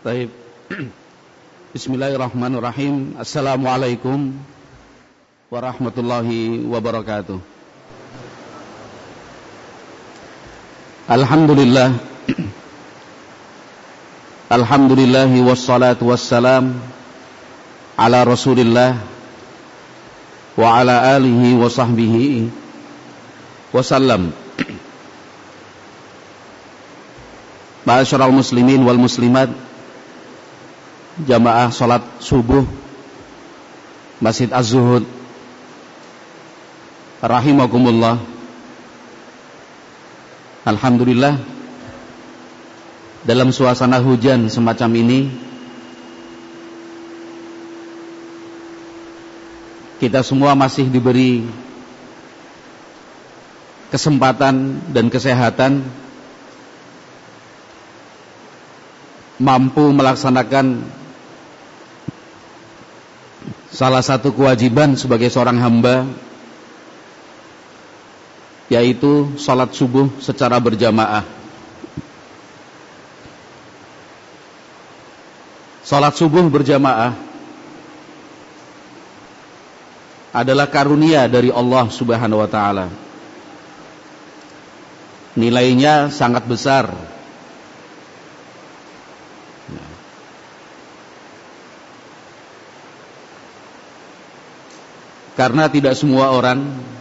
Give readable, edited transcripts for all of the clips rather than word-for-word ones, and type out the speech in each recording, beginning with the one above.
Baik. Bismillahirrahmanirrahim. Assalamualaikum warahmatullahi wabarakatuh. Alhamdulillah. Alhamdulillahi wassalatu wassalam ala Rasulillah wa ala alihi wa sahbihi wasallam. Ma'asyiral muslimin wal muslimat, jamaah salat subuh Masjid Az-Zuhud rahimakumullah. Alhamdulillah, dalam suasana hujan semacam ini kita semua masih diberi kesempatan dan kesehatan mampu melaksanakan salah satu kewajiban sebagai seorang hamba, yaitu salat subuh secara berjamaah. Salat subuh berjamaah adalah karunia dari Allah Subhanahu wa taala. Nilainya sangat besar. Karena tidak semua orang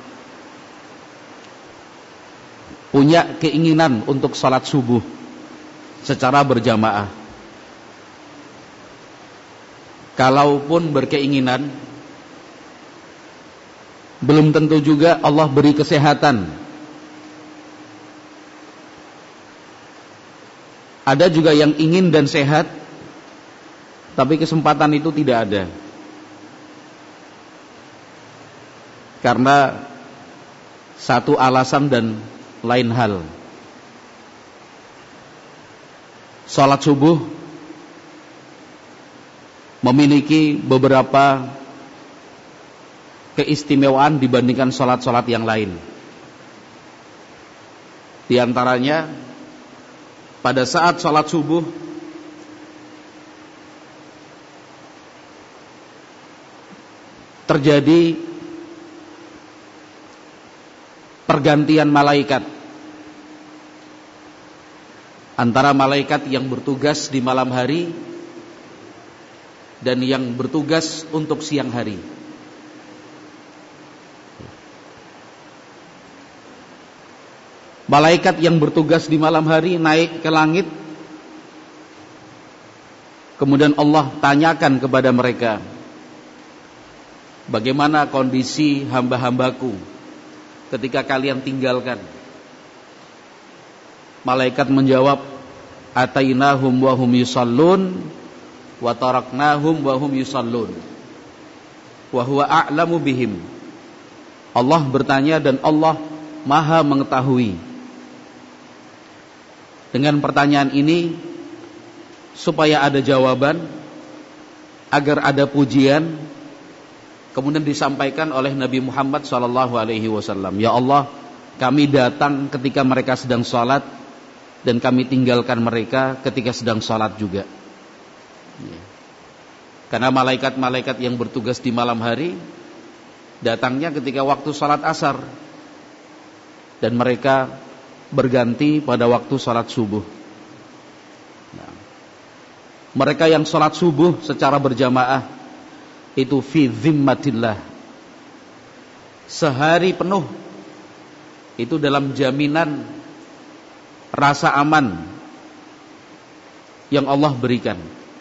punya keinginan untuk salat subuh secara berjamaah. Kalaupun berkeinginan, belum tentu juga Allah beri kesehatan. Ada juga yang ingin dan sehat, tapi kesempatan itu tidak ada. Karena satu alasan dan lain hal. Salat subuh memiliki beberapa keistimewaan dibandingkan salat-salat yang lain. Di antaranya, pada saat salat subuh terjadi pergantian malaikat antara malaikat yang bertugas di malam hari dan yang bertugas untuk siang hari. Malaikat yang bertugas di malam hari naik ke langit, kemudian Allah tanyakan kepada mereka, bagaimana kondisi hamba-hambaku ketika kalian tinggalkan? Malaikat menjawab, atainahum wa hum yusallun wa taraknahum wa hum yusallun wa huwa a'lamu bihim. Allah bertanya dan Allah Maha mengetahui. Dengan pertanyaan ini supaya ada jawaban, agar ada pujian, kemudian disampaikan oleh Nabi Muhammad SAW. Ya Allah, kami datang ketika mereka sedang sholat, dan kami tinggalkan mereka ketika sedang sholat juga. Karena malaikat-malaikat yang bertugas di malam hari datangnya ketika waktu sholat asar, dan mereka berganti pada waktu sholat subuh. Mereka yang sholat subuh secara berjamaah itu fi zimmatillah, sehari penuh itu dalam jaminan rasa aman yang Allah berikan.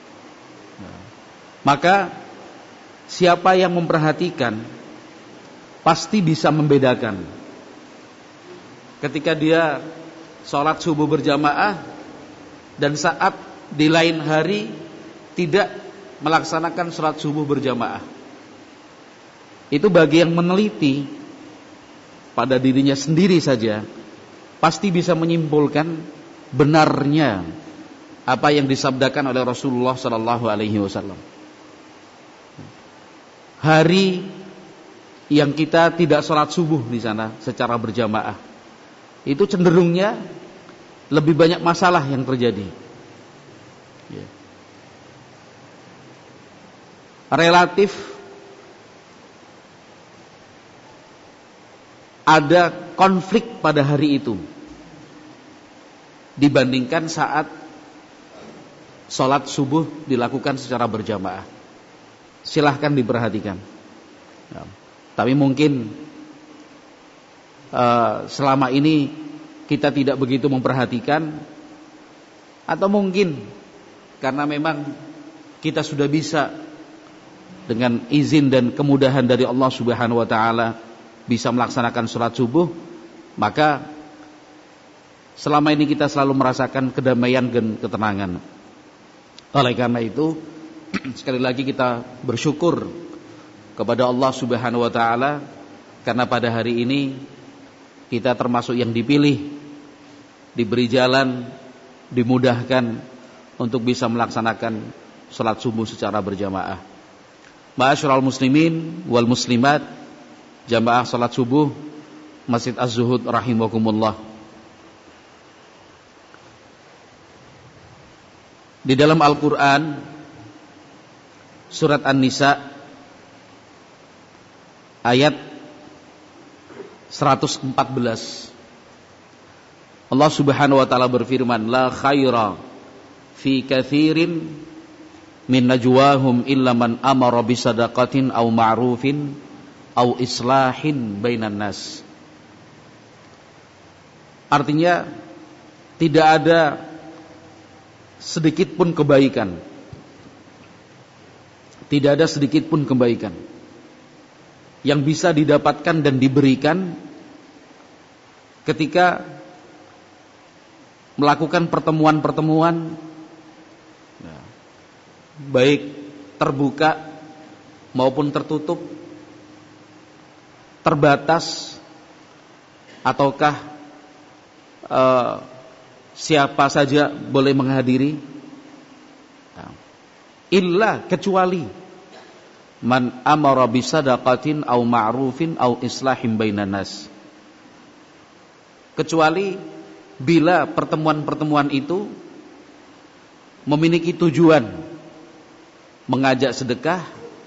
Maka siapa yang memperhatikan pasti bisa membedakan ketika dia sholat subuh berjamaah dan saat di lain hari tidak melaksanakan sholat subuh berjamaah. Itu bagi yang meneliti pada dirinya sendiri saja, pasti bisa menyimpulkan benarnya apa yang disabdakan oleh Rasulullah SAW. Hari yang kita tidak sholat subuh di sana secara berjamaah, itu cenderungnya lebih banyak masalah yang terjadi. relatif ada konflik pada hari itu dibandingkan saat sholat subuh dilakukan secara berjamaah. Silahkan diperhatikan. Ya. Tapi mungkin selama ini kita tidak begitu memperhatikan, atau mungkin karena memang kita sudah bisa dengan izin dan kemudahan dari Allah Subhanahu wa taala bisa melaksanakan sholat subuh, maka selama ini kita selalu merasakan kedamaian dan ketenangan. Oleh karena itu, sekali lagi kita bersyukur kepada Allah Subhanahu wa taala karena pada hari ini kita termasuk yang dipilih, diberi jalan, dimudahkan untuk bisa melaksanakan salat subuh secara berjamaah. Ma'asyiral muslimin wal muslimat, jamaah salat subuh Masjid Az-Zuhud rahimakumullah. Di dalam Al-Qur'an surat An-Nisa ayat 114, Allah Subhanahu wa taala berfirman, la khaira fi katsirin min najwahum illa man amara bisadaqatin aw ma'rufin aw islahin bainan nas. Artinya tidak ada sedikit pun kebaikan. Tidak ada sedikit pun kebaikan yang bisa didapatkan dan diberikan ketika melakukan pertemuan-pertemuan, baik terbuka maupun tertutup, terbatas ataukah siapa saja boleh menghadiri, illa kecuali man amara bisadaqatin aw ma'rufin aw islahin bainan nas, kecuali bila pertemuan-pertemuan itu memiliki tujuan mengajak sedekah,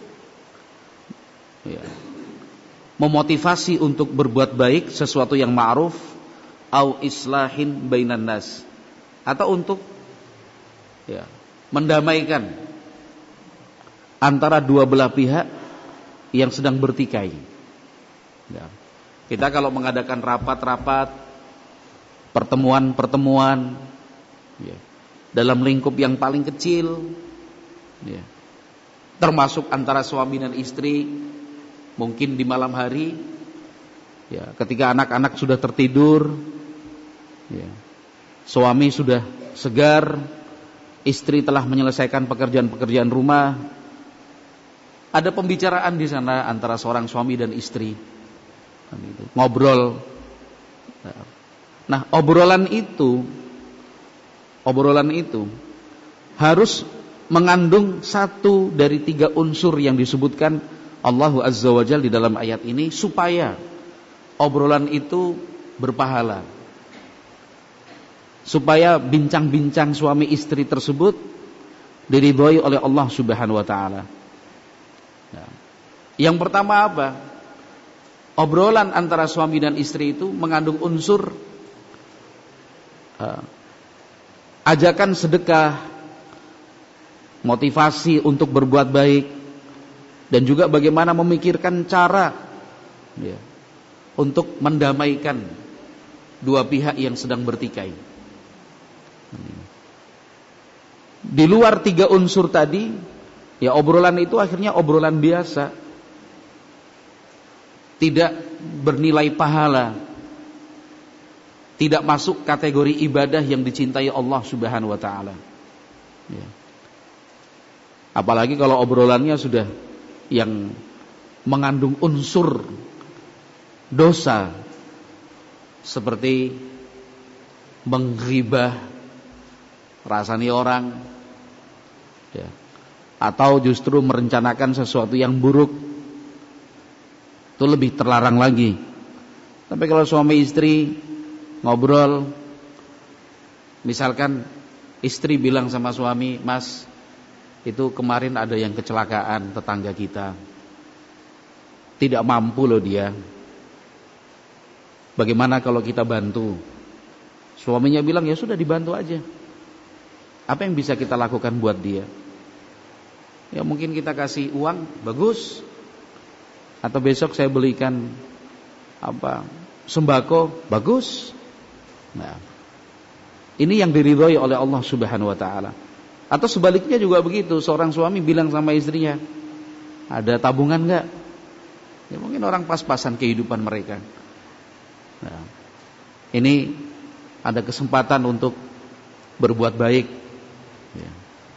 memotivasi untuk berbuat baik, sesuatu yang ma'ruf, au islahin bainan nas, atau untuk mendamaikan antara dua belah pihak yang sedang bertikai. Kita kalau mengadakan rapat-rapat, pertemuan-pertemuan dalam lingkup yang paling kecil, termasuk antara suami dan istri, mungkin di malam hari, ketika anak-anak sudah tertidur, suami sudah segar, istri telah menyelesaikan pekerjaan-pekerjaan rumah, ada pembicaraan di sana antara seorang suami dan istri, ngobrol. Nah, obrolan itu harus mengandung satu dari tiga unsur yang disebutkan Allah Azza wa Jalla di dalam ayat ini, supaya obrolan itu berpahala, supaya bincang-bincang suami istri tersebut diridhoi oleh Allah Subhanahu wa taala. Yang pertama apa? Obrolan antara suami dan istri itu mengandung unsur ajakan sedekah, motivasi untuk berbuat baik, dan juga bagaimana memikirkan cara untuk mendamaikan dua pihak yang sedang bertikai. Di luar tiga unsur tadi, obrolan itu akhirnya obrolan biasa, tidak bernilai pahala, tidak masuk kategori ibadah yang dicintai Allah Subhanahu wa taala. Apalagi kalau obrolannya sudah yang mengandung unsur dosa, seperti menghibah, rasani orang, atau justru merencanakan sesuatu yang buruk, itu lebih terlarang lagi. Tapi kalau suami istri ngobrol, misalkan istri bilang sama suami, "Mas, Itu kemarin ada yang kecelakaan tetangga kita. Tidak mampu loh dia. Bagaimana kalau kita bantu? Suaminya bilang, ya sudah dibantu aja. Apa yang bisa kita lakukan buat dia? Ya mungkin kita kasih uang, bagus. Atau besok saya belikan sembako, bagus. Nah, ini yang diridhoi oleh Allah Subhanahu wa taala. Atau sebaliknya juga begitu, seorang suami bilang sama istrinya, ada tabungan enggak? Ya mungkin orang pas-pasan kehidupan mereka. Nah, ini ada kesempatan untuk berbuat baik. Ya.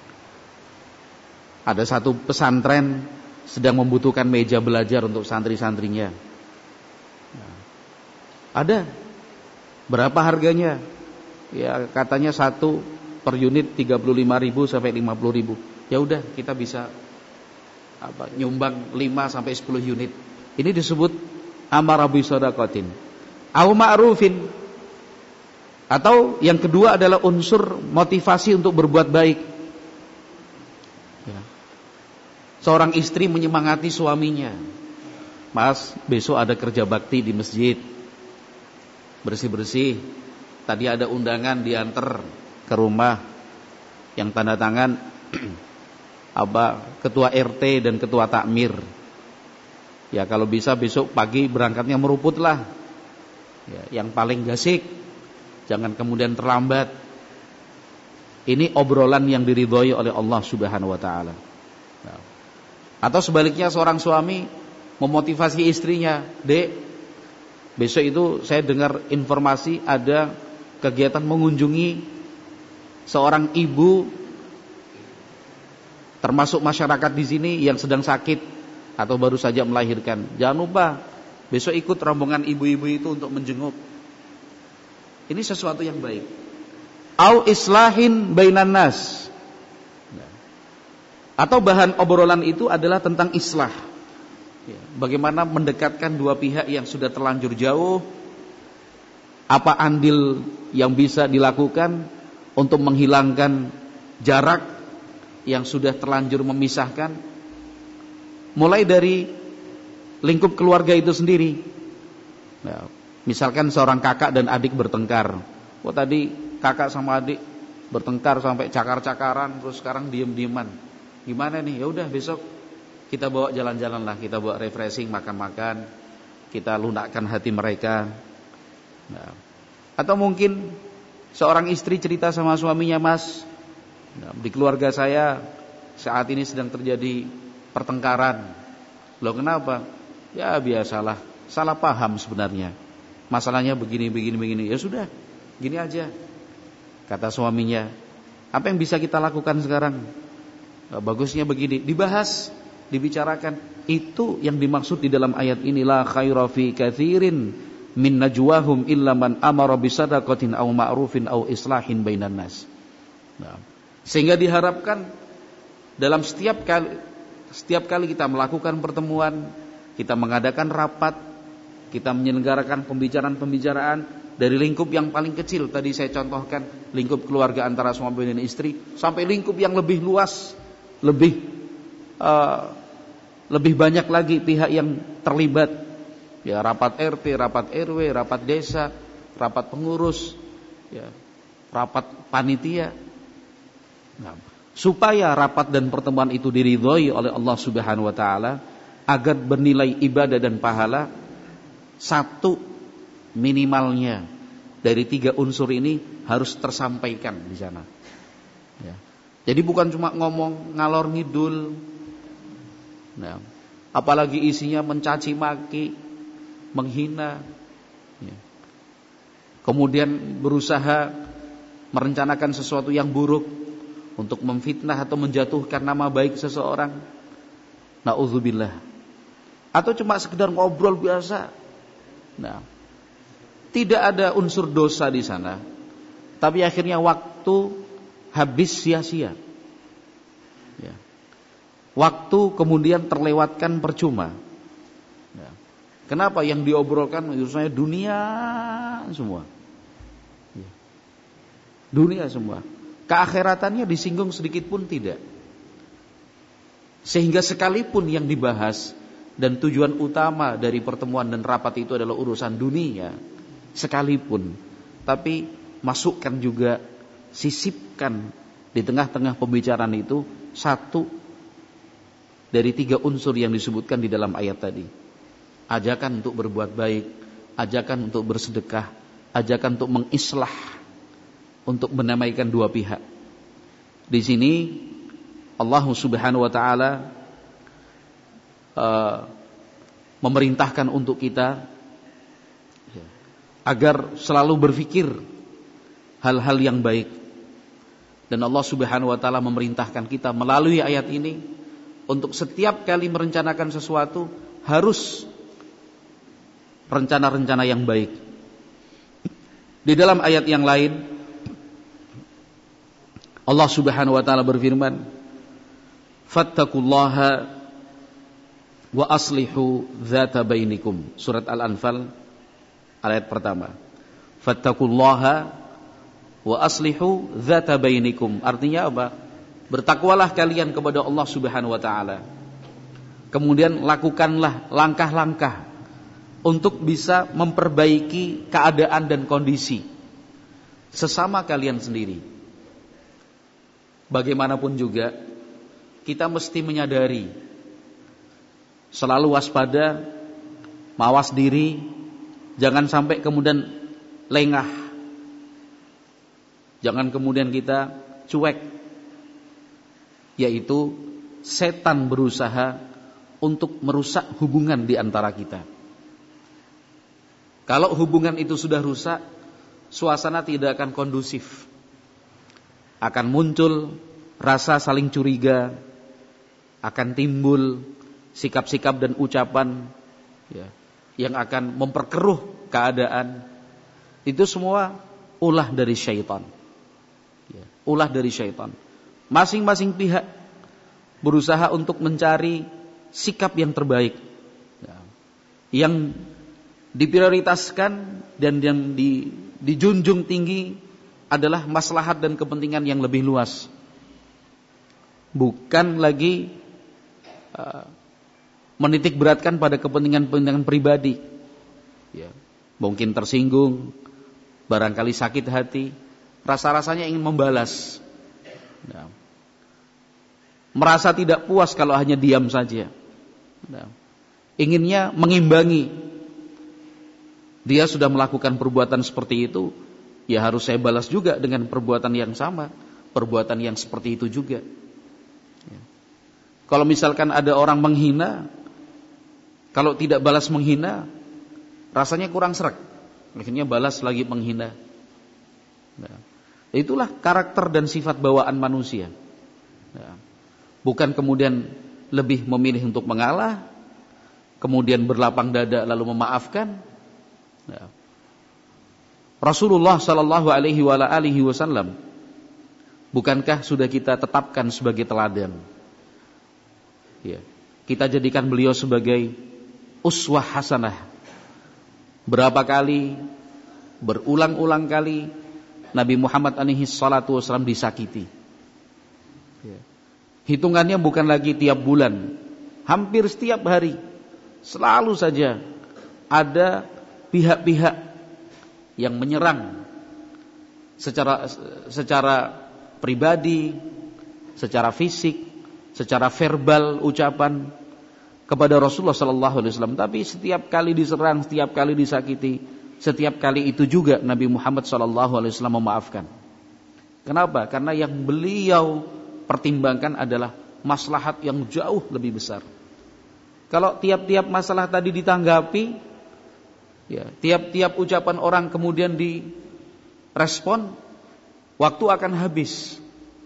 Ada satu pesantren sedang membutuhkan meja belajar untuk santri-santrinya. Nah, ada. Berapa harganya? Ya katanya satu per unit 35.000 sampai 50.000. Ya udah, kita bisa nyumbang 5 sampai 10 unit. Ini disebut amara bi shadaqatin au ma'rufin. Atau yang kedua adalah unsur motivasi untuk berbuat baik. Ya. Seorang istri menyemangati suaminya. Mas, besok ada kerja bakti di masjid. Bersih-bersih. Tadi ada undangan diantar ke rumah. Yang tanda tangan ketua RT dan ketua takmir. Ya kalau bisa besok pagi berangkatnya meruput lah. Ya, yang paling gasik. Jangan kemudian terlambat. Ini obrolan yang diridhoi oleh Allah Subhanahu wa taala. Atau sebaliknya seorang suami memotivasi istrinya, "Dek, besok itu saya dengar informasi ada kegiatan mengunjungi seorang ibu termasuk masyarakat di sini yang sedang sakit atau baru saja melahirkan. Jangan lupa besok ikut rombongan ibu-ibu itu untuk menjenguk." Ini sesuatu yang baik. Au islahin bainan nas. Atau bahan obrolan itu adalah tentang islah. Bagaimana mendekatkan dua pihak yang sudah terlanjur jauh. Apa andil yang bisa dilakukan untuk menghilangkan jarak yang sudah terlanjur memisahkan. Mulai dari lingkup keluarga itu sendiri. Misalkan seorang kakak dan adik bertengkar. Oh tadi kakak sama adik bertengkar sampai cakar-cakaran, terus sekarang diem-dieman. Gimana nih? Ya udah besok kita bawa jalan-jalan lah, kita bawa refreshing, makan-makan, kita lunakkan hati mereka. Nah, atau mungkin seorang istri cerita sama suaminya, "Mas, di keluarga saya saat ini sedang terjadi pertengkaran." Loh kenapa? Ya biasalah, salah paham sebenarnya. Masalahnya begini. Ya sudah, gini aja. Kata suaminya, apa yang bisa kita lakukan sekarang? Bagusnya begini, dibahas, dibicarakan. Itu yang dimaksud di dalam ayat ini, la khaira fi katsirin min najwahum illa man amara bisadaqatin aw ma'rufin aw islahin bainan nas. Nah, sehingga diharapkan dalam setiap kali kita melakukan pertemuan, kita mengadakan rapat, kita menyelenggarakan pembicaraan dari lingkup yang paling kecil, tadi saya contohkan lingkup keluarga antara suami dan istri, sampai lingkup yang lebih luas, lebih banyak lagi pihak yang terlibat. Ya, rapat RT, rapat RW, rapat desa, rapat pengurus, ya, rapat panitia. Nah, supaya rapat dan pertemuan itu diridhoi oleh Allah Subhanahu wa taala agar bernilai ibadah dan pahala, satu minimalnya dari 3 unsur ini harus tersampaikan di sana. Ya. Jadi bukan cuma ngomong ngalor ngidul. Nah, apalagi isinya mencaci maki, menghina. Ya. Kemudian berusaha merencanakan sesuatu yang buruk untuk memfitnah atau menjatuhkan nama baik seseorang. Nauzubillah. Atau cuma sekedar ngobrol biasa. Nah, tidak ada unsur dosa di sana, tapi akhirnya waktu habis sia-sia. Ya. Waktu kemudian terlewatkan percuma. Ya. Kenapa? Yang diobrolkan misalnya dunia semua. Ya. Dunia semua. Keakhiratannya disinggung sedikit pun tidak. Sehingga sekalipun yang dibahas dan tujuan utama dari pertemuan dan rapat itu adalah urusan dunia, sekalipun, tapi masukkan juga, sisipkan di tengah-tengah pembicaraan itu satu dari 3 unsur yang disebutkan di dalam ayat tadi. Ajakan untuk berbuat baik, ajakan untuk bersedekah, ajakan untuk mengislah, untuk menamaikan dua pihak. Di sini Allah Subhanahu wa taala memerintahkan untuk kita agar selalu berpikir hal-hal yang baik. Dan Allah Subhanahu wa taala memerintahkan kita melalui ayat ini untuk setiap kali merencanakan sesuatu harus rencana-rencana yang baik. Di dalam ayat yang lain Allah Subhanahu wa taala berfirman, "Fattaqullaha wa aslihu dzata bainikum." Surat Al-Anfal ayat pertama. Fattaqullaha wa aslihu dzata bainikum. Artinya apa? Bertakwalah kalian kepada Allah Subhanahu wa taala. Kemudian lakukanlah langkah-langkah untuk bisa memperbaiki keadaan dan kondisi sesama kalian sendiri. Bagaimanapun juga kita mesti menyadari, selalu waspada, mawas diri, jangan sampai kemudian lengah, jangan kemudian kita cuek, yaitu setan berusaha untuk merusak hubungan di antara kita. Kalau hubungan itu sudah rusak, suasana tidak akan kondusif. Akan muncul rasa saling curiga, akan timbul sikap-sikap dan ucapan yang akan memperkeruh keadaan. Itu semua ulah dari syaitan. Ulah dari syaitan. Masing-masing pihak berusaha untuk mencari sikap yang terbaik, yang diprioritaskan dan yang dijunjung tinggi adalah maslahat dan kepentingan yang lebih luas, bukan lagi menitik beratkan pada kepentingan-kepentingan pribadi. Mungkin tersinggung, barangkali sakit hati, rasa-rasanya ingin membalas, merasa tidak puas kalau hanya diam saja, inginnya mengimbangi. Dia sudah melakukan perbuatan seperti itu, ya harus saya balas juga dengan perbuatan yang sama, perbuatan yang seperti itu juga. Kalau misalkan ada orang menghina, kalau tidak balas menghina, rasanya kurang sreg, akhirnya balas lagi menghina. Itulah karakter dan sifat bawaan manusia. Bukan kemudian lebih memilih untuk mengalah, kemudian berlapang dada lalu memaafkan. Rasulullah sallallahu alaihi wasallam bukankah sudah kita tetapkan sebagai teladan? Kita jadikan beliau sebagai uswah hasanah. Berapa kali, berulang-ulang kali Nabi Muhammad alaihi salatu wasallam disakiti. Hitungannya bukan lagi tiap bulan, hampir setiap hari. Selalu saja ada pihak-pihak yang menyerang secara pribadi, secara fisik, secara verbal ucapan kepada Rasulullah sallallahu alaihi wasallam. Tapi setiap kali diserang, setiap kali disakiti, setiap kali itu juga Nabi Muhammad sallallahu alaihi wasallam memaafkan. Kenapa? Karena yang beliau pertimbangkan adalah maslahat yang jauh lebih besar. Kalau tiap-tiap masalah tadi ditanggapi, tiap-tiap ucapan orang kemudian direspon, waktu akan habis.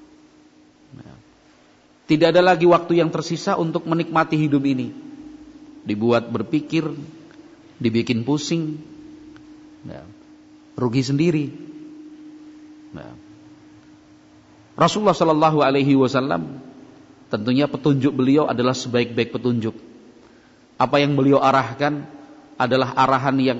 Tidak ada lagi waktu yang tersisa untuk menikmati hidup ini. Dibuat berpikir, dibikin pusing, rugi sendiri. Rasulullah sallallahu alaihi wasallam tentunya petunjuk beliau adalah sebaik-baik petunjuk. Apa yang beliau arahkan adalah arahan yang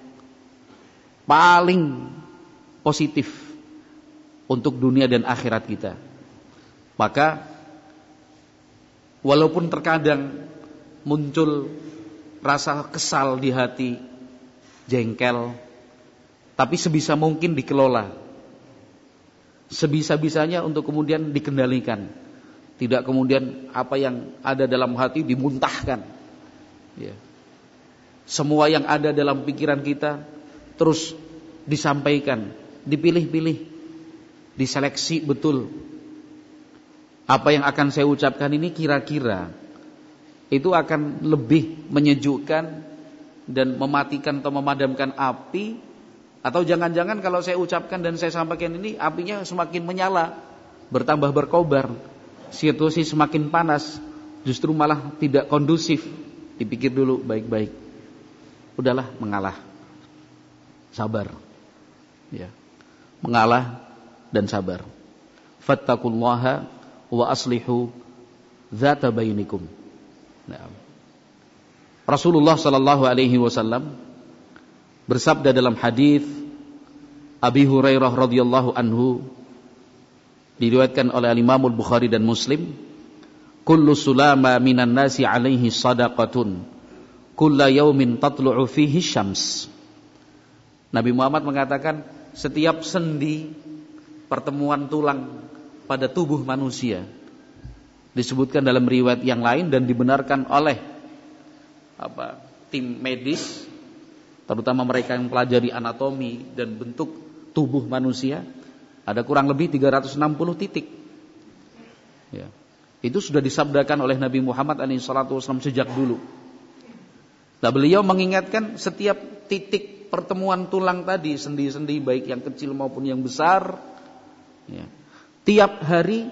paling positif untuk dunia dan akhirat kita. Maka Walaupun terkadang muncul rasa kesal di hati, jengkel, tapi sebisa mungkin dikelola. Sebisa-bisanya untuk kemudian dikendalikan. Tidak kemudian apa yang ada dalam hati dimuntahkan. Ya. Semua yang ada dalam pikiran kita terus disampaikan, dipilih-pilih, diseleksi betul. Apa yang akan saya ucapkan ini kira-kira itu akan lebih menyejukkan dan mematikan atau memadamkan api, atau jangan-jangan kalau saya ucapkan dan saya sampaikan ini apinya semakin menyala, bertambah berkobar, situasi semakin panas, justru malah tidak kondusif. Dipikir dulu baik-baik. Udahlah, mengalah. Sabar. Ya. Mengalah dan sabar. Fattaqullaha wa aslihu dzata bainikum. Nah. Rasulullah sallallahu alaihi wasallam bersabda dalam hadis Abi Hurairah radhiyallahu anhu, diriwayatkan oleh Imam Al-Bukhari dan Muslim, kullu sulama minan nasi alaihi sadaqatun kulla yaumin tatlu'u fihi syams. Nabi Muhammad mengatakan setiap sendi pertemuan tulang pada tubuh manusia, disebutkan dalam riwayat yang lain dan dibenarkan oleh tim medis, terutama mereka yang pelajari anatomi dan bentuk tubuh manusia, ada kurang lebih 360 titik. Ya. Itu sudah disabdakan oleh Nabi Muhammad SAW sejak dulu. Nah, beliau mengingatkan setiap titik pertemuan tulang tadi, sendi-sendi baik yang kecil maupun yang besar, ya, tiap hari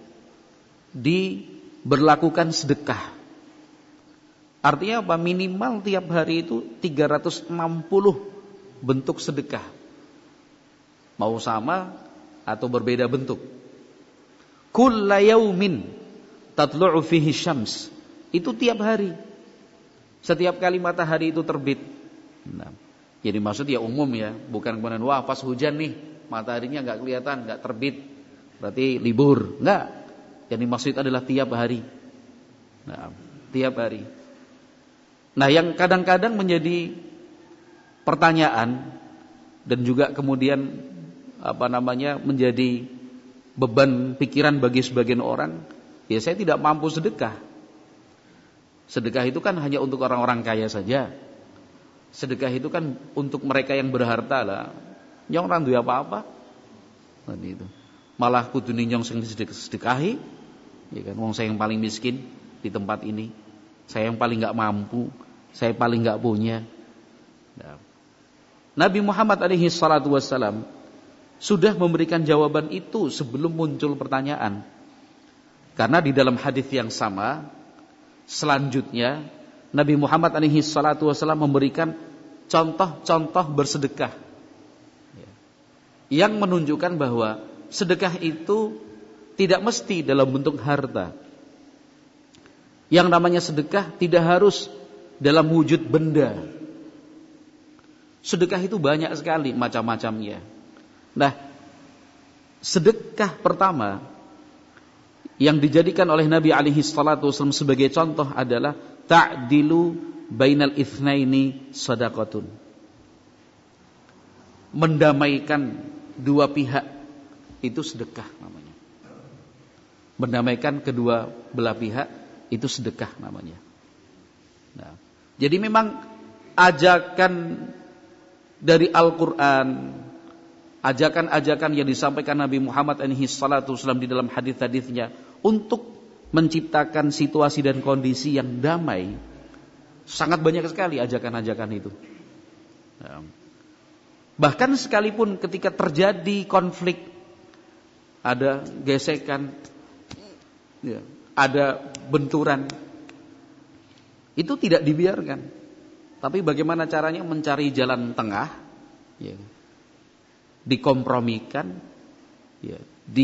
diberlakukan sedekah. Artinya apa? Minimal tiap hari itu 360 bentuk sedekah. Mau sama atau berbeda bentuk. Kulla yaumin tatlu'u fihi syams. Itu tiap hari. Setiap kali matahari itu terbit. Nah, jadi maksud ya umum ya, bukan kemudian wah pas hujan nih mataharinya enggak kelihatan, enggak terbit, berarti libur. Enggak. Yang dimaksud adalah tiap hari. Nah, tiap hari. Nah, yang kadang-kadang menjadi pertanyaan dan juga kemudian menjadi beban pikiran bagi sebagian orang, ya saya tidak mampu sedekah. Sedekah itu kan hanya untuk orang-orang kaya saja. Sedekah itu kan untuk mereka yang berharta lah. Nyong orang duwe apa-apa. Nah, itu. Malah kudu nyong sing sedekahi, ya kan, wong saya yang paling miskin di tempat ini. Saya yang paling enggak mampu, saya paling enggak punya. Nah, Nabi Muhammad alaihi salatu wassalam sudah memberikan jawaban itu sebelum muncul pertanyaan. Karena di dalam hadis yang sama selanjutnya Nabi Muhammad alaihi salatu wasallam memberikan contoh-contoh bersedekah, yang menunjukkan bahwa sedekah itu tidak mesti dalam bentuk harta. Yang namanya sedekah tidak harus dalam wujud benda. Sedekah itu banyak sekali macam-macamnya. Nah, sedekah pertama yang dijadikan oleh Nabi alaihi salatu wasallam sebagai contoh adalah ta'dilu bainal itsnaini shadaqatun. Mendamaikan dua pihak itu sedekah namanya. Mendamaikan kedua belah pihak itu sedekah namanya. Nah, jadi memang ajakan dari Al-Qur'an, ajakan-ajakan yang disampaikan Nabi Muhammad alaihi salatu wasallam di dalam hadis-hadisnya untuk menciptakan situasi dan kondisi yang damai, sangat banyak sekali ajakan-ajakan itu. Nah, bahkan sekalipun ketika terjadi konflik, ada gesekan, ya, ada benturan, itu tidak dibiarkan. Tapi bagaimana caranya mencari jalan tengah, ya, dikompromikan, ya,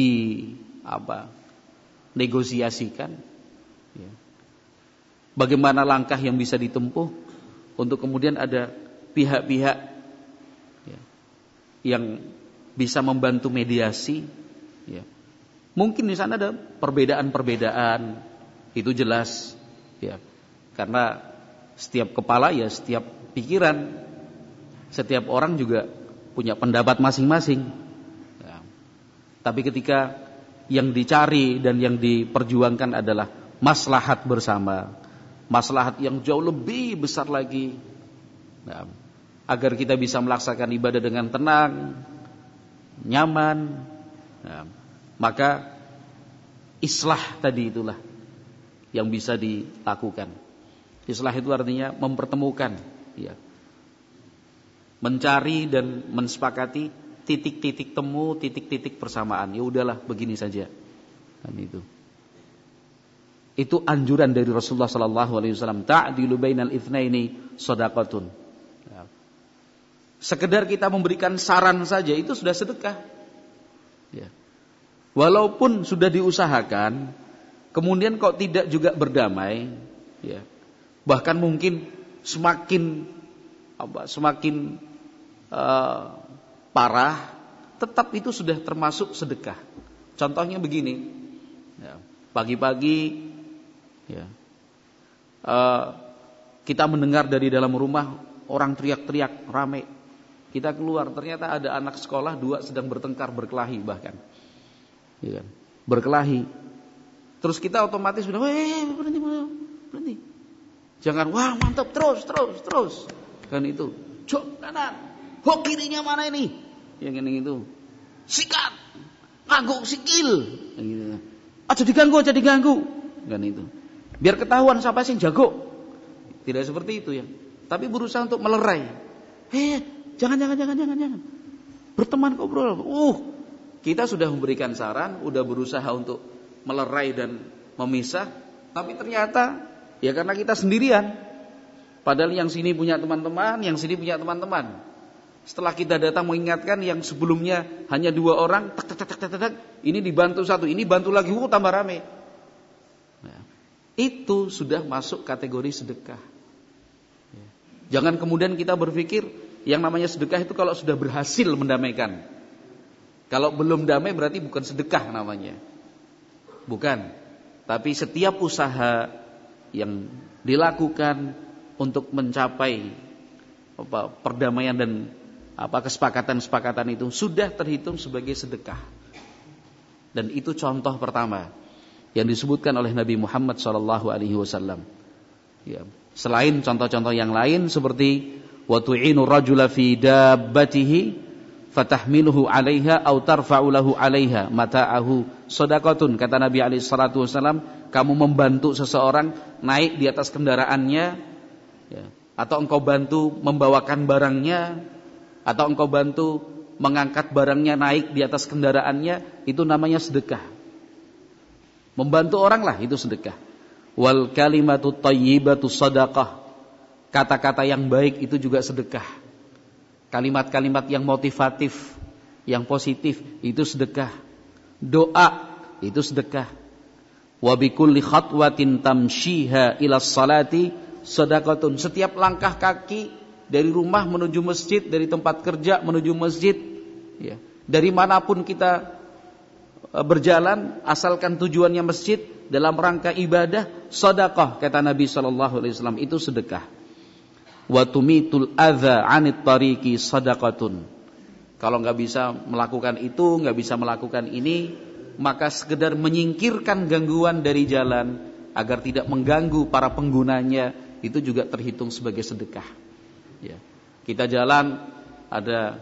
negosiasikan, ya. Bagaimana langkah yang bisa ditempuh untuk kemudian ada pihak-pihak, ya, yang bisa membantu mediasi, ya. Mungkin di sana ada perbedaan-perbedaan, Itu jelas, ya. Karena setiap kepala ya setiap pikiran, setiap orang juga punya pendapat masing-masing. Ya. Tapi ketika yang dicari dan yang diperjuangkan adalah maslahat bersama, maslahat yang jauh lebih besar lagi, ya, agar kita bisa melaksanakan ibadah dengan tenang, nyaman, ya, maka islah tadi itulah yang bisa dilakukan. Islah itu artinya mempertemukan, ya, mencari dan mensepakati titik-titik temu, titik-titik persamaan. Ya udahlah, begini saja. Dan itu anjuran dari Rasulullah sallallahu alaihi wasallam, ta'dilu bainal itsnaini shadaqatun. Ya. Sekedar kita memberikan saran saja itu sudah sedekah. Ya. Walaupun sudah diusahakan, kemudian kok tidak juga berdamai, ya. Bahkan mungkin semakin parah, tetap itu sudah termasuk sedekah. Contohnya begini, ya, pagi-pagi, ya, kita mendengar dari dalam rumah orang teriak-teriak ramai. Kita keluar, ternyata ada anak sekolah 2 sedang bertengkar, berkelahi bahkan, ya kan? Berkelahi. Terus kita otomatis sudah, berhenti. Jangan, wah mantap, terus. Kan itu, jok kanan, hok kirinya mana ini? Yang ini itu, sikat, nganggu sikil. Gitu. Aja diganggu. Kan itu. Biar ketahuan siapa sih yang jago. Tidak seperti itu ya. Tapi berusaha untuk melerai. Jangan. Berteman ngobrol. Kita sudah memberikan saran, udah berusaha untuk melerai dan memisah, tapi ternyata ya karena kita sendirian. Padahal yang sini punya teman-teman, yang sini punya teman-teman. Setelah kita datang mengingatkan yang sebelumnya hanya 2 orang, tak, ini dibantu 1, ini bantu lagi, tambah rame. Nah, itu sudah masuk kategori sedekah. Jangan kemudian kita berpikir yang namanya sedekah itu kalau sudah berhasil mendamaikan. Kalau belum damai berarti bukan sedekah namanya. Bukan. Tapi setiap usaha yang dilakukan untuk mencapai perdamaian dan kesepakatan-kesepakatan itu sudah terhitung sebagai sedekah. Dan itu contoh pertama yang disebutkan oleh Nabi Muhammad SAW. Ya. Selain contoh-contoh yang lain seperti wa tu'inu rajula fi dabbatihi fatahmiluhu 'alaiha aw tarfa'u lahu 'alaiha mata'ahu shadaqatun. Kata Nabi alaihi salatu wasallam, kamu membantu seseorang naik di atas kendaraannya, ya, atau engkau bantu membawakan barangnya, atau engkau bantu mengangkat barangnya naik di atas kendaraannya, itu namanya sedekah. Membantu orang lah itu sedekah. Wal kalimatu thayyibatu shadaqah. Kata-kata yang baik itu juga sedekah. Kalimat-kalimat yang motivatif, yang positif itu sedekah. Doa itu sedekah. Wa bikulli khatwatin tamshiha ila salati shadaqatun. Setiap langkah kaki dari rumah menuju masjid, dari tempat kerja menuju masjid, ya, dari manapun kita berjalan asalkan tujuannya masjid dalam rangka ibadah, sedekah kata Nabi sallallahu alaihi wasallam, itu sedekah. Wa tumitul adza 'anit tariqi shadaqatun. Kalau enggak bisa melakukan itu, enggak bisa melakukan ini, maka sekedar menyingkirkan gangguan dari jalan agar tidak mengganggu para penggunanya, itu juga terhitung sebagai sedekah. Ya. Kita jalan ada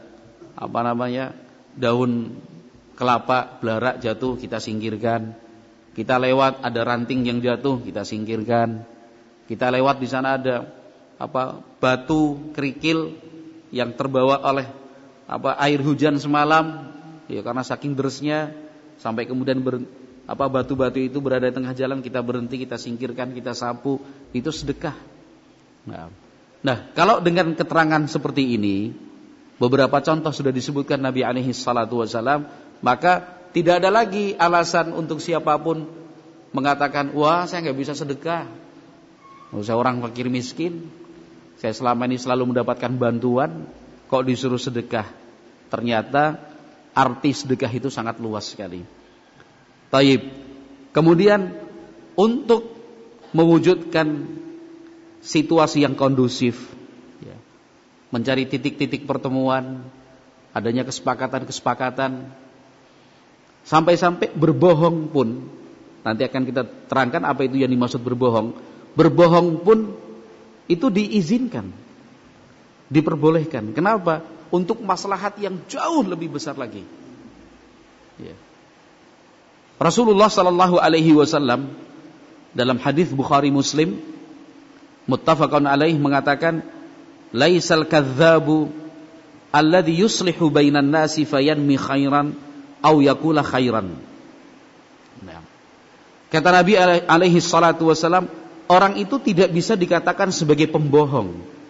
daun kelapa belarak jatuh, kita singkirkan. Kita lewat ada ranting yang jatuh, kita singkirkan. Kita lewat di sana ada batu kerikil yang terbawa oleh air hujan semalam, ya, karena saking derasnya sampai kemudian batu-batu itu berada di tengah jalan, kita berhenti, kita singkirkan, kita sapu, itu sedekah. Nah, kalau dengan keterangan seperti ini, beberapa contoh sudah disebutkan Nabi alaihi salatu wasallam, maka tidak ada lagi alasan untuk siapapun mengatakan, wah saya nggak bisa sedekah, saya orang fakir miskin, saya selama ini selalu mendapatkan bantuan, kok disuruh sedekah. Ternyata arti sedekah itu sangat luas sekali. Taib. Kemudian untuk mewujudkan situasi yang kondusif, ya. Mencari titik-titik pertemuan, adanya kesepakatan-kesepakatan, sampai-sampai berbohong pun, nanti akan kita terangkan apa itu yang dimaksud berbohong. Berbohong pun itu diizinkan, diperbolehkan. Kenapa? Untuk maslahat yang jauh lebih besar lagi. Ya. Rasulullah sallallahu alaihi wasallam dalam hadis Bukhari Muslim muttafaqun alaih mengatakan, laisal kadzdzabu alladzi yuslihu bainan nasi fayanmi khairan aw yaqula khairan. Nah. Kata Nabi alaihi salatu wasallam, orang itu tidak bisa dikatakan sebagai pembohong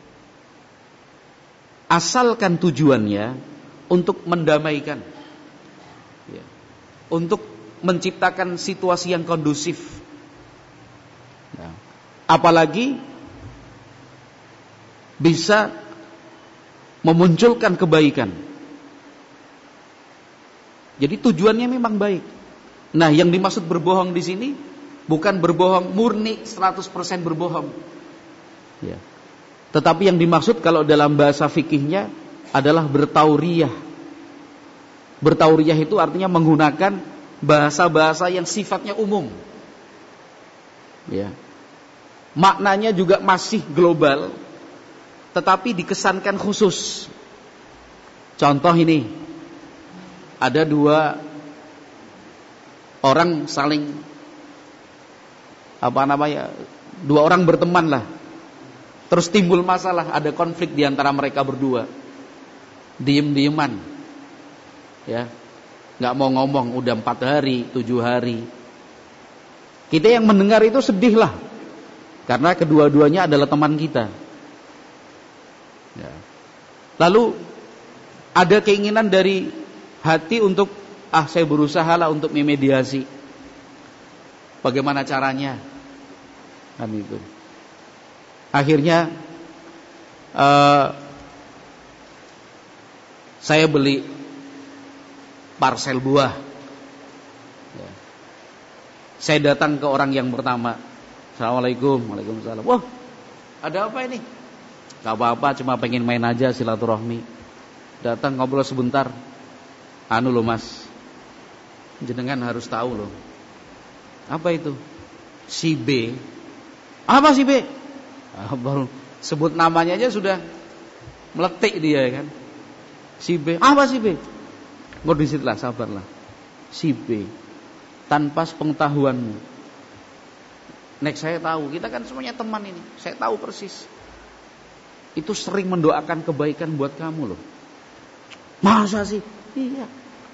asalkan tujuannya untuk mendamaikan, ya, untuk menciptakan situasi yang kondusif. Nah, apalagi bisa memunculkan kebaikan. Jadi tujuannya memang baik. Nah, yang dimaksud berbohong di sini bukan berbohong murni 100% berbohong. Ya. Tetapi yang dimaksud kalau dalam bahasa fikihnya adalah bertauriyah. Bertauriyah itu artinya menggunakan bahasa-bahasa yang sifatnya umum. Ya. Maknanya juga masih global, tetapi dikesankan khusus. Contoh ini, ada dua orang saling dua orang berteman lah. Terus timbul masalah, ada konflik di antara mereka berdua. Diem-dieman. Ya. Enggak mau ngomong, udah 4 hari, 7 hari. Kita yang mendengar itu sedih lah. Karena kedua-duanya adalah teman kita. Ya. Lalu ada keinginan dari hati untuk saya berusaha lah untuk memediasi. Bagaimana caranya? Kan itu. Akhirnya saya beli parsel buah. Ya. Saya datang ke orang yang pertama. Assalamualaikum. Waalaikumsalam. Wah, ada apa ini? Gak apa-apa, cuma pengen main aja silaturahmi. Datang ngobrol sebentar. Loh mas, jenengan harus tahu loh. Apa itu? Si B. Apa si B? Baru sebut namanya aja sudah meletik dia kan. Si B. Apa si B? Ngodisit lah, sabarlah. Si B. Tanpa sepengetahuanmu. Next saya tahu, kita kan semuanya teman ini. Saya tahu persis. Itu sering mendoakan kebaikan buat kamu loh. Masa sih? Iya.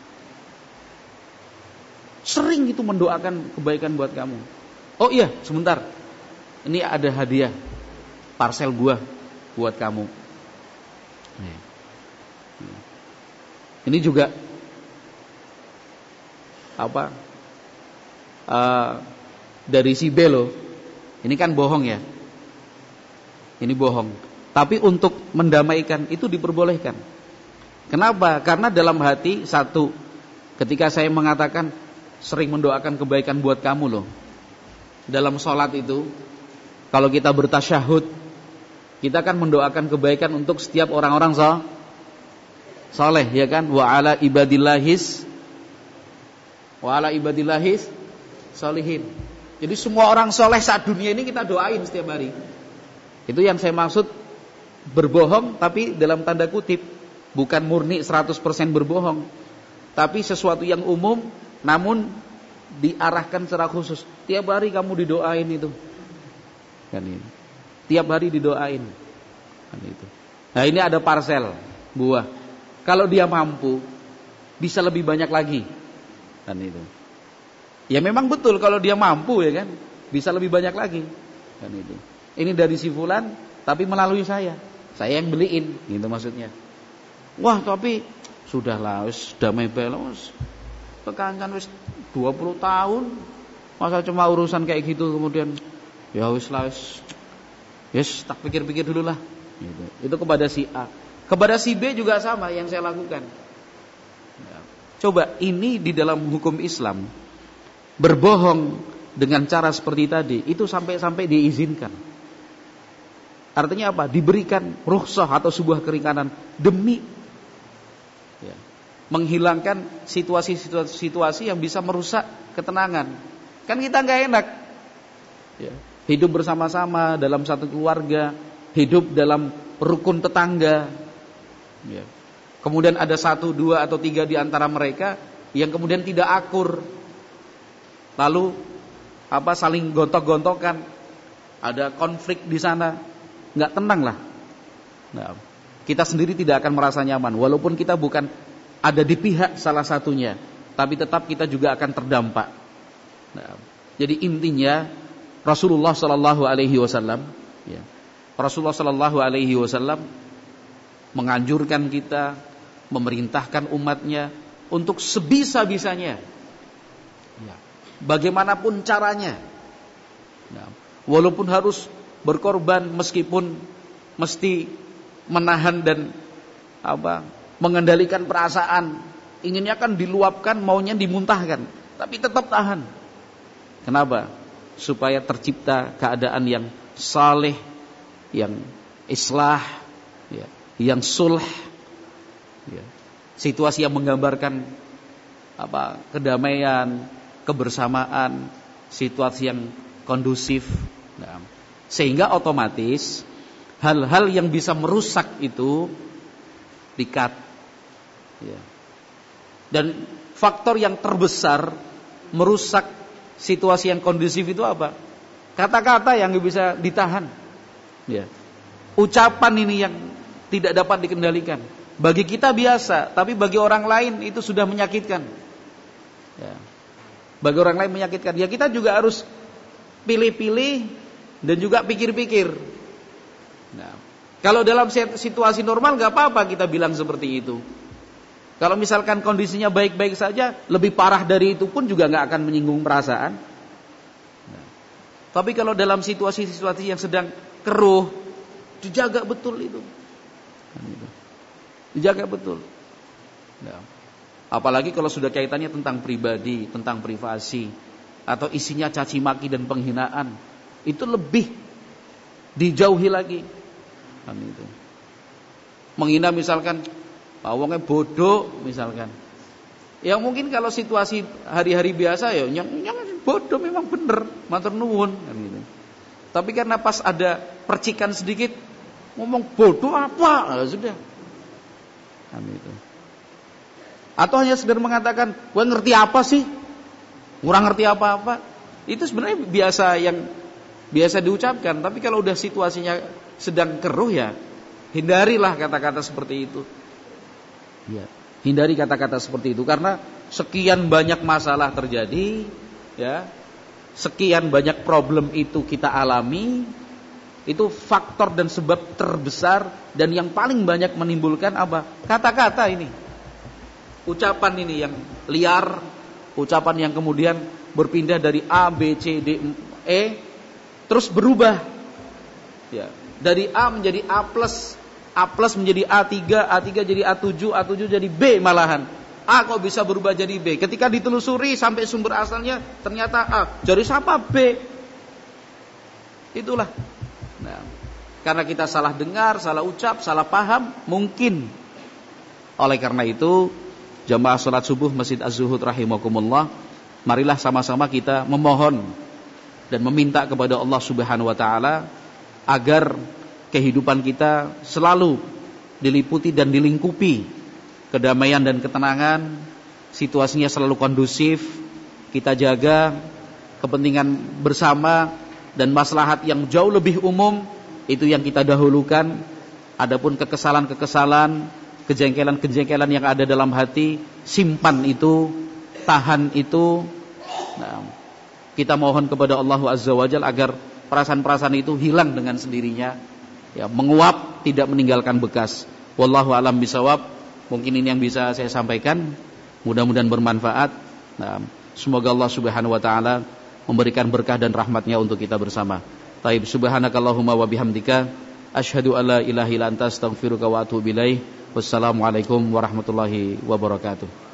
Sering itu mendoakan kebaikan buat kamu. Oh iya, sebentar. Ini ada hadiah. Parsel buah buat kamu. Ini juga dari si B loh. Ini kan bohong ya. Ini bohong. Tapi untuk mendamaikan itu diperbolehkan. Kenapa? Karena dalam hati satu, ketika saya mengatakan sering mendoakan kebaikan buat kamu loh. Dalam sholat itu, kalau kita bertasyahud, kita kan mendoakan kebaikan untuk setiap orang-orang soleh, ya kan? Wa ala ibadillahis solihin. Jadi semua orang soleh saat dunia ini kita doain setiap hari. Itu yang saya maksud berbohong, tapi dalam tanda kutip, bukan murni 100% berbohong, tapi sesuatu yang umum, namun diarahkan secara khusus. Tiap hari kamu didoain itu, kan ini. Tiap hari didoain. Kan itu. Nah, ini ada parsel buah. Kalau dia mampu, bisa lebih banyak lagi. Kan itu. Ya memang betul kalau dia mampu ya kan, bisa lebih banyak lagi. Kan itu. Ini dari si fulan, tapi melalui saya. Saya yang beliin, gitu maksudnya. Wah, tapi sudahlah, wis damai bae wis. Kekancan wis 20 tahun. Masa cuma urusan kayak gitu kemudian ya wis lah wis. Yes, tak pikir-pikir dulu lah. Gitu. Itu kepada si A. Kepada si B juga sama yang saya lakukan. Ya. Coba ini di dalam hukum Islam, berbohong dengan cara seperti tadi, itu sampai diizinkan. Artinya apa? Diberikan rukhsah atau sebuah keringanan demi ya, menghilangkan situasi yang bisa merusak ketenangan. Kan kita nggak enak ya, hidup bersama-sama dalam satu keluarga, hidup dalam rukun tetangga ya. Kemudian ada 1, 2 atau 3 di antara mereka yang kemudian tidak akur, lalu saling gontok-gontokan, ada konflik di sana, nggak tenang lah. Nah, kita sendiri tidak akan merasa nyaman, walaupun kita bukan ada di pihak salah satunya, tapi tetap kita juga akan terdampak. Nah, jadi intinya Rasulullah Sallallahu Alaihi Wasallam, ya, Rasulullah Sallallahu Alaihi Wasallam menganjurkan kita, memerintahkan umatnya untuk sebisa-bisanya, ya, bagaimanapun caranya, nah, walaupun harus berkorban, meskipun mesti menahan dan mengendalikan perasaan, inginnya kan diluapkan, maunya dimuntahkan, tapi tetap tahan. Kenapa? Supaya tercipta keadaan yang saleh, yang islah, ya, yang sulh, ya, situasi yang menggambarkan kedamaian, kebersamaan, situasi yang kondusif. Nah, sehingga otomatis hal-hal yang bisa merusak itu di-cut, ya. Dan faktor yang terbesar merusak situasi yang kondusif itu apa? Kata-kata yang bisa ditahan, ya. Ucapan ini yang tidak dapat dikendalikan. Bagi kita biasa, tapi bagi orang lain itu sudah menyakitkan, ya. Bagi orang lain menyakitkan. Ya, kita juga harus pilih-pilih dan juga pikir-pikir. Nah, kalau dalam situasi normal nggak apa-apa kita bilang seperti itu. Kalau misalkan kondisinya baik-baik saja, lebih parah dari itu pun juga nggak akan menyinggung perasaan. Nah, tapi kalau dalam situasi-situasi yang sedang keruh, dijaga betul itu. Dijaga betul. Nah, apalagi kalau sudah kaitannya tentang pribadi, tentang privasi, atau isinya caci maki dan penghinaan, itu lebih dijauhi lagi. Itu. Menghina misalkan, wongnya bodoh misalkan. Ya mungkin kalau situasi hari-hari biasa ya, yang bodoh memang bener, matur nuwun kan gitu. Tapi karena pas ada percikan sedikit, ngomong bodoh apa? Nah, sudah. Kan itu. Atau hanya sekedar mengatakan, "Gue ngerti apa sih? Kurang ngerti apa-apa." Itu sebenarnya biasa diucapkan, tapi kalau udah situasinya sedang keruh ya, hindarilah kata-kata seperti itu. Ya, hindari kata-kata seperti itu karena sekian banyak masalah terjadi, ya. Sekian banyak problem itu kita alami. Itu faktor dan sebab terbesar dan yang paling banyak menimbulkan apa? Kata-kata ini. Ucapan ini yang liar, ucapan yang kemudian berpindah dari A, B, C, D, E terus berubah. Ya, dari A menjadi A plus menjadi A3 jadi A7 jadi B malahan. A kok bisa berubah jadi B? Ketika ditelusuri sampai sumber asalnya ternyata A. Jadi siapa B? Itulah. Nah, karena kita salah dengar, salah ucap, salah paham, mungkin. Oleh karena itu, jamaah salat subuh Masjid Az-Zuhud rahimakumullah, marilah sama-sama kita memohon dan meminta kepada Allah Subhanahu wa taala agar kehidupan kita selalu diliputi dan dilingkupi kedamaian dan ketenangan, situasinya selalu kondusif, kita jaga kepentingan bersama dan maslahat yang jauh lebih umum itu yang kita dahulukan. Adapun kekesalan-kekesalan, kejengkelan-kejengkelan yang ada dalam hati, simpan itu, tahan itu. Nah, kita mohon kepada Allah Azza wa Jalla agar perasaan-perasaan itu hilang dengan sendirinya, ya, menguap, tidak meninggalkan bekas. Wallahu a'lam bishawab. Mungkin ini yang bisa saya sampaikan. Mudah-mudahan bermanfaat. Nah, semoga Allah Subhanahu wa taala memberikan berkah dan rahmatnya untuk kita bersama. Taib, subhanakallahumma wa bihamdika asyhadu an la ilaha illa anta astaghfiruka wa atubu ilaik. Wassalamualaikum warahmatullahi wabarakatuh.